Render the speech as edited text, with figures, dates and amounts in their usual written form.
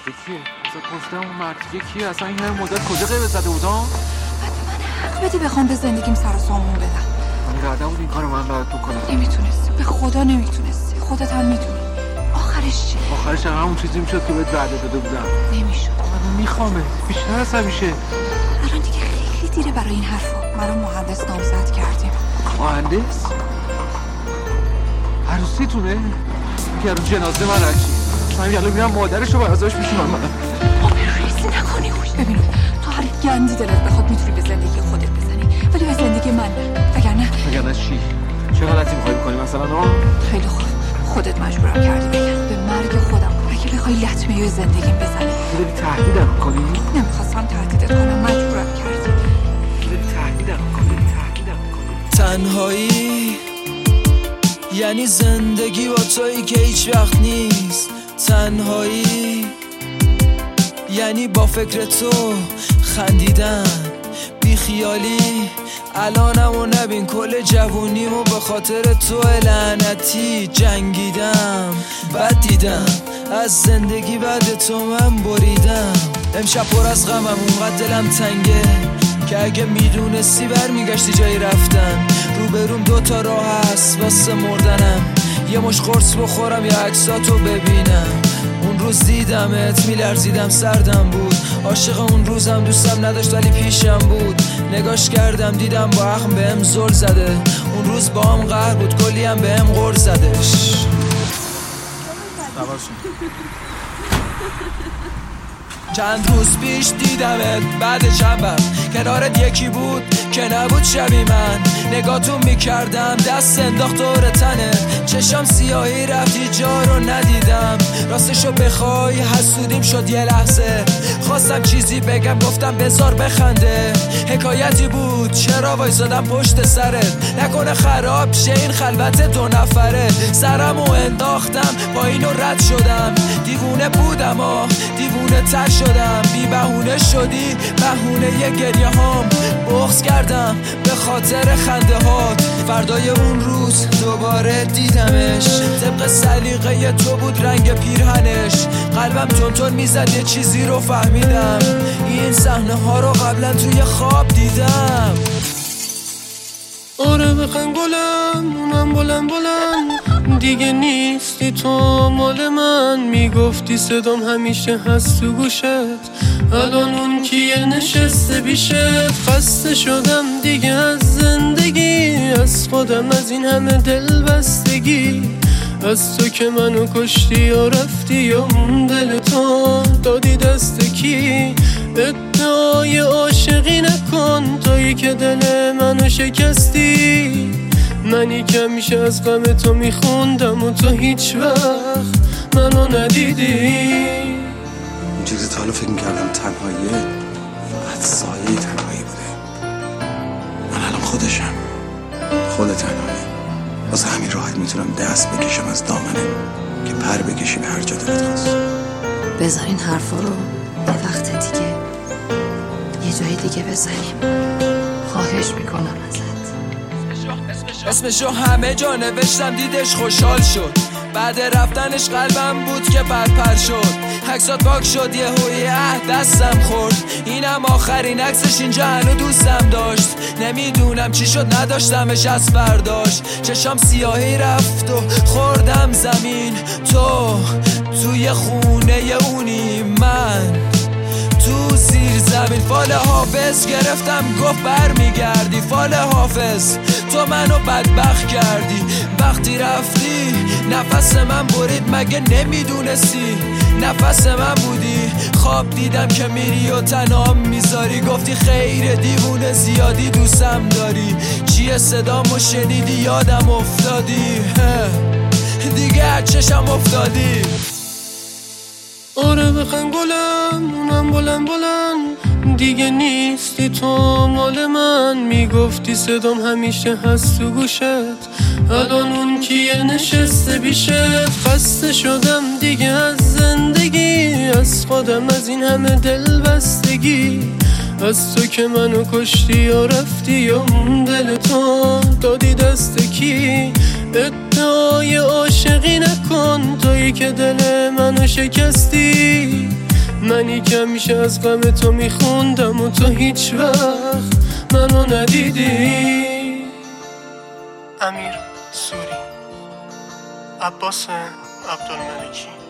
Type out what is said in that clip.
کیه؟ اصلا گفتم اون مرد کیه؟ اصلا این همه مدت کجا غیبت زده بودم؟ من حق بدی بخوام به زندگیم سر و سامون بدم. من قدم بود این کارو من برات بکنم. نمیتونستی، به خدا نمیتونستی. خودت هم میدونی. آخرش چی؟ آخرش همون چیزی میشد که بهت وعده داده بودم. نمیشد. من میخوامه بیشتر عصبی شه. الان دیگه خیلی دیره برای این حرفا. منو مهندس نامزد کردیم. مهندس؟ عروسیتونه؟ که رو جنازه من رچی. من یالا میرم مادرشو برازاش میشونم من. ریزی نکنی خوش. ببین تو هر گندی دلت بخواد میتونی به زندگی خودت بزنی، ولی به زندگی من وگرنه چی؟ چه غلطی میخوای بکنی مثلا؟ خیلی خوب، خودت مجبورم کردی بگم به مرگ خودم اگه بخوای لطمه به زندگیم بزنی. داری تهدیدم کنی؟ نمیخواستم تهدیدت کنم، مجبورم کردی. داری تهدیدم کنی. تنهایی یعنی زندگی با تویی که هیچ وقت نیست. تنهایی یعنی با فکر تو خندیدن بیخیالی. الانم و نبین کل جوونیمو به خاطر تو لعنتی جنگیدم. بد دیدم از زندگی بعد تو من بریدم. امشب پر از غمم اونقدر دلم تنگه که اگه میدونستی برمیگشتی جایی رفتن. روبروم دوتا راه هست واسه مردنم، یه مش قرص بخورم یا عکساتو ببینم. اون روز دیدمت میلرزیدم سردم بود. عاشق اون روزم دوستم نداشت ولی پیشم بود. نگاش کردم دیدم با عقل بهم زل زده. اون روز با هم قهر بود کلی هم بهم غر زدش. چند روز پیش دیدمت بعد چند وقت کنارت یکی بود که نبود شبیه من. نگاهتون میکردم دست انداخت دور تنه، چشم سیاهی رفتی جا رو ندیدم. راستشو بخوای حسودیم شد یه لحظه. خواستم چیزی بگم گفتم بذار بخنده. حکایتی بود چرا وایسادم پشت سرت، نکنه خراب شه این خلوت دو نفره. سرمو انداختم با اینو رد شدم. دیوونه بودم دیوونه تر شدم. بی بهونه شدی بهونه یه گریه هام. بغض کردم به خاطر خنده هات. فردای اون روز دوباره دیدمش، طبق سلیقه تو بود رنگ پیرهنش. قلبم تون میزد یه چیزی رو فهمیدم. این صحنه ها رو قبلا توی خواب دیدم. آره بخن گلم اونم بلند دیگه نیستی تو مال من. میگفتی صدام همیشه هست تو گوشت، الان اون کیه نشسته بیشت. خسته شدم دیگه از زندگی، از خودم، از این همه دل بستگی. از تو که منو کشتی و رفتی یا اون دل تو دادی دست کی. ادعای عاشقی نکن تویی که دل منو شکستی. منی که همیشه از غم تو میخوندم و تو هیچ وقت منو ندیدی. این چیزی تا حالا فکر میکردم تنهاییه فقط سایه تنهایی بوده. من الان خودشم، خود تنهایی. واسه همین راحت میتونم دست بکشم از دامنه که پر بکشی به هر جا دلت خواست. بذار این حرفا رو به وقت دیگه یه جای دیگه بزنیم. خواهش میکنم ازت. اسمشو همه جا نوشتم دیدش خوشحال شد. بعد رفتنش قلبم بود که پر شد. عکسات پاک شد یه هویه دستم خورد. اینم آخرین عکسش اینجا هنو دوستم داشت. نمیدونم چی شد نداشتمش از فرداش. چشام سیاهی رفت و خوردم زمین. توی خونه اونی من تو زیر زمین. فال حافظ گرفتم گفت برمیگردی. فال حافظ تو منو بدبخت کردی. وقتی رفتی نفس من برید مگه نمیدونستی نفس من بودی. خواب دیدم که میری و تنام میذاری. گفتی خیر دیوونه زیادی دوستم داری. چیه صدامو شنیدی یادم افتادی. دیگه چشم افتادی. آره بخن گلم اونم بلند دیگه نیستی تو مال من. میگفتی صدام همیشه هست تو گوشت، الان اون کیه نشسته بیشت. خسته شدم دیگه از زندگی، از خودم، از این همه دل بستگی. از تو که منو کشتی و رفتی یا اون دل تو دادی دست کی. ادعای عاشقی نکن تویی که دل منو شکستی. منی که همیشه از غم تو میخوندم و تو هیچ وقت منو ندیدی. امیر سوری، عباس عبدالملکی.